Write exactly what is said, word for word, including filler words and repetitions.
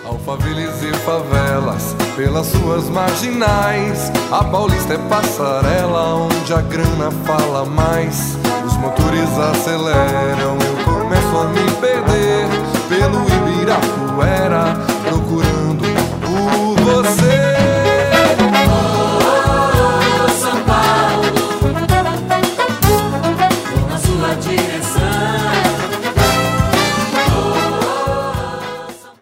Alphaviles e favelas, pelas suas marginais, a Paulista é passarela onde a grana fala mais. Os motores aceleram, eu começo a me perder pelo Ibirapuera.